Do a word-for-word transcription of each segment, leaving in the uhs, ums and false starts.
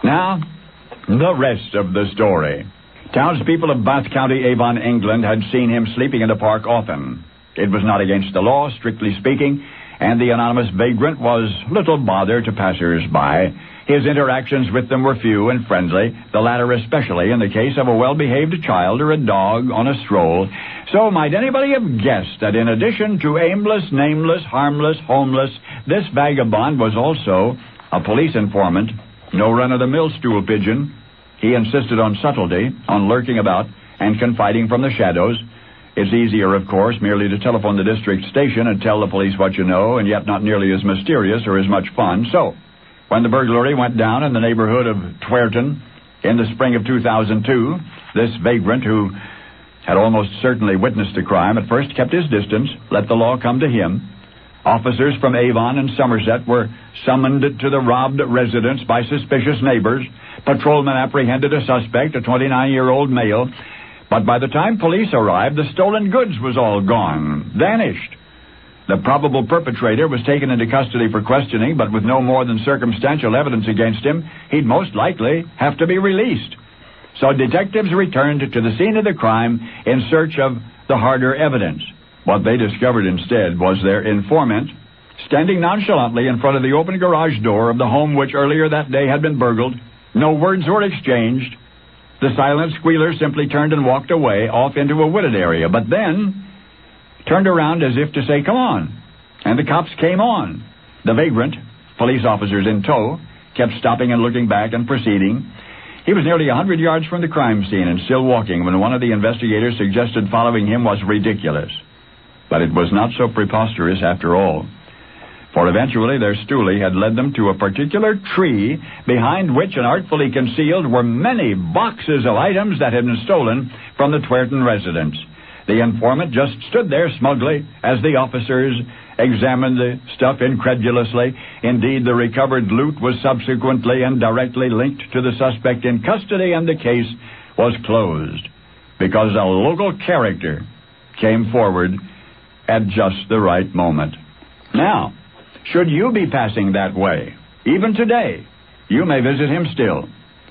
Now, the rest of the story. Townspeople of Bath County, Avon, England, had seen him sleeping in the park often. It was not against the law, strictly speaking, and the anonymous vagrant was little bother to passers-by. His interactions with them were few and friendly, the latter especially in the case of a well-behaved child or a dog on a stroll. So might anybody have guessed that in addition to aimless, nameless, harmless, homeless, this vagabond was also a police informant, no run-of-the-mill stool pigeon. He insisted on subtlety, on lurking about, and confiding from the shadows. It's easier, of course, merely to telephone the district station and tell the police what you know, and yet not nearly as mysterious or as much fun. So, when the burglary went down in the neighborhood of Twerton in the spring of two thousand two, this vagrant, who had almost certainly witnessed the crime, at first kept his distance, let the law come to him. Officers from Avon and Somerset were summoned to the robbed residence by suspicious neighbors. Patrolmen apprehended a suspect, a twenty-nine-year-old male. But by the time police arrived, the stolen goods was all gone, vanished. The probable perpetrator was taken into custody for questioning, but with no more than circumstantial evidence against him, he'd most likely have to be released. So detectives returned to the scene of the crime in search of the harder evidence. What they discovered instead was their informant standing nonchalantly in front of the open garage door of the home which earlier that day had been burgled. No words were exchanged. The silent squealer simply turned and walked away off into a wooded area, but then turned around as if to say, "Come on." And the cops came on. The vagrant, police officers in tow, kept stopping and looking back and proceeding. He was nearly a hundred yards from the crime scene and still walking when one of the investigators suggested following him was ridiculous. But it was not so preposterous after all. For eventually their stoolie had led them to a particular tree behind which and artfully concealed were many boxes of items that had been stolen from the Twerton residence. The informant just stood there smugly as the officers examined the stuff incredulously. Indeed, the recovered loot was subsequently and directly linked to the suspect in custody, and the case was closed because a local character came forward at just the right moment. Now, should you be passing that way, even today, you may visit him still.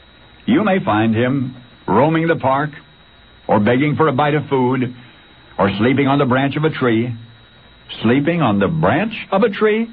You may find him roaming the park, or begging for a bite of food, or sleeping on the branch of a tree. Sleeping on the branch of a tree?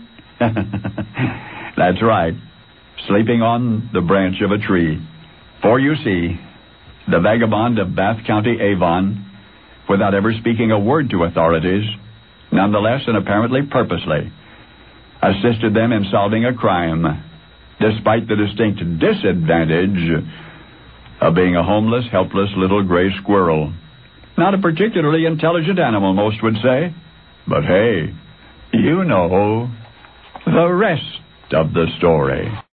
That's right, sleeping on the branch of a tree. For you see, the vagabond of Bath County, Avon, without ever speaking a word to authorities, nonetheless and apparently purposely, assisted them in solving a crime, despite the distinct disadvantage of being a homeless, helpless little gray squirrel. Not a particularly intelligent animal, most would say. But hey, you know the rest of the story.